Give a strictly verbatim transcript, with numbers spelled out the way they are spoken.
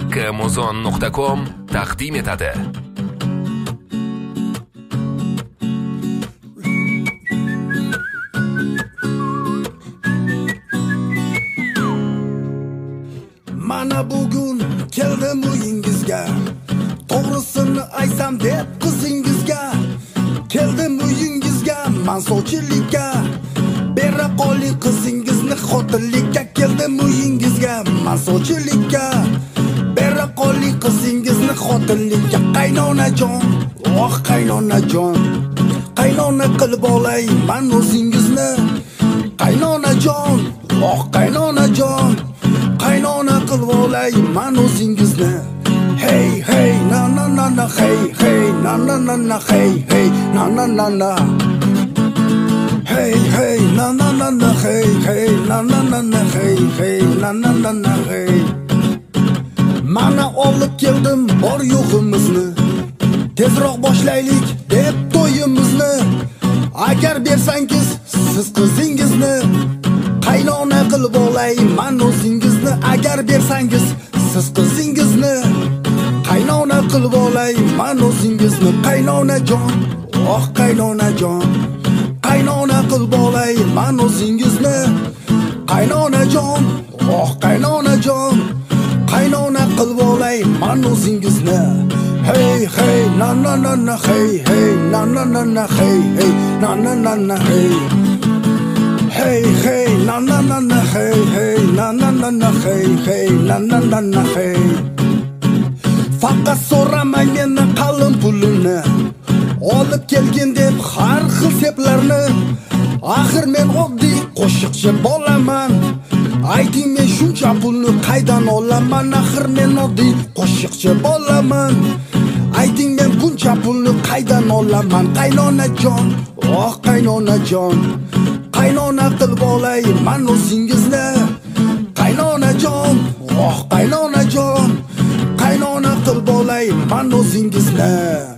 muzon nuqta com taqdim etadi. Mana bugun keldim uyingizga, to'g'risini aytsam deb qizingizga. Keldim uyingizga, mansovchilikka, bera qoling qizingizni xotinlikka. Keldim uyingizga, mansovchilikka, bera qoling qizingizni xotinlikka. Qaynonajon, oh qaynonajon, qaynona qilib olayman o'zingizni. Qaynonajon, oh qaynonajon, qaynona qilib olayman o'zingizni. Hey hey na na na na, hey hey na na na na, hey hey na na na na, hey hey na na na na, hey hey na na na na, hey hey na na na na, hey. Mana olib keldim bor yo'g'imizni, tezroq boshlaylik deb to'yimizni. Agar bersangiz siz qizingizni, qaynona qilib olayman o'zingizni. Agar bersangiz siz qizingizni, qaynona qilib olayman o'zingizni. Qaynonajon, oh qaynonajon, qaynona qilib olayman o'zingizni. Qaynonajon, oh qaynonajon, qaynona qilib olayman o'zingizni. Hey hey na na na na, hey hey na na na na, hey hey na na na na, hey. Hey hey na na na na, hey hey na na na na, hey hey na na na na, hey. Faqat so'ramang meni qalin pulini, olib kelgin deb har xil seplarni. Axir men oddiy qo'shiqchi bolaman, ayting men shuncha pulni qaydan olaman? Axir men oddiy qo'shiqchi bolaman, ayting men buncha pulni qaydan olaman? Qaynonajon, oh qaynonajon, qaynona qilib olayman o'zingizni. Qaynonajon, oh qaynonajon, qaynona qilib olayman o'zingizni.